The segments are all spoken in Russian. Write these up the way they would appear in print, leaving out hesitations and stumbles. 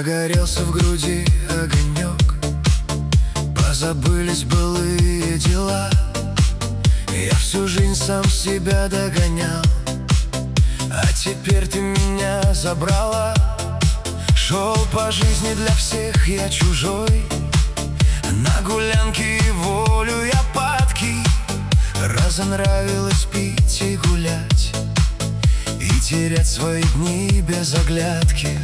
Загорелся в груди огонек, позабылись былые дела. Я всю жизнь сам себя догонял, а теперь ты меня забрала. Шел по жизни для всех я чужой, на гулянке и волю я падкий. Разонравилось пить и гулять, и терять свои дни без оглядки.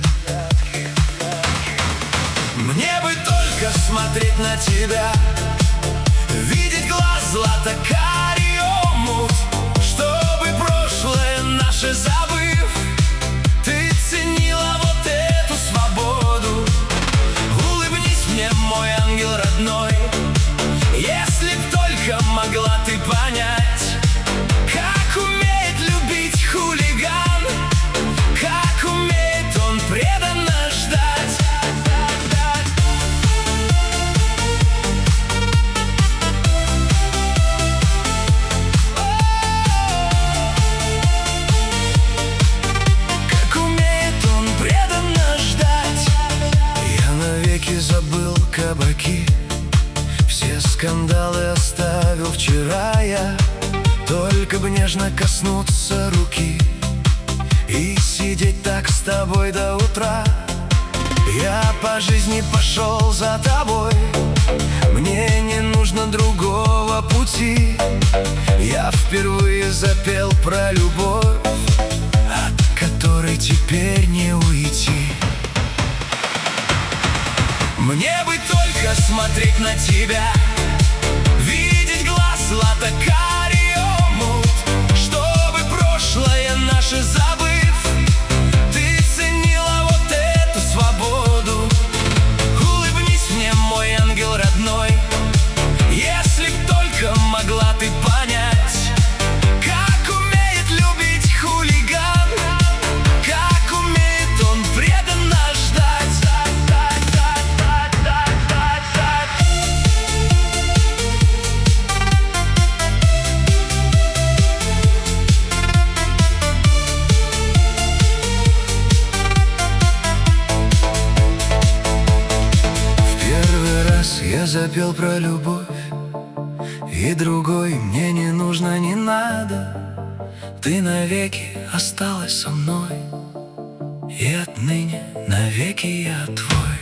Мне бы только смотреть на тебя, видеть глаз злато-карий омут, чтобы прошлое наше забыв, ты ценила вот эту свободу. Улыбнись мне, мой ангел родной, если б только могла ты понять, как умеет любить хулиган, как умеет он преданно ждать. Забыл кабаки, все скандалы оставил вчера я. Только бы нежно коснуться руки и сидеть так с тобой до утра. Я по жизни пошел за тобой, мне не нужно другого пути. Я впервые запел про любовь, от которой теперь не уйти. Мне бы только смотреть на тебя, видеть глаз злато-карий омут, чтобы прошлое наше забыв, ты ценила вот эту свободу. Улыбнись мне, мой ангел родной, если б только могла ты понять, как умеет любить хулиган, как умеет он преданно ждать. Я запел про любовь, и другой мне не нужно, не надо. Ты навеки осталась со мной, и отныне навеки я твой.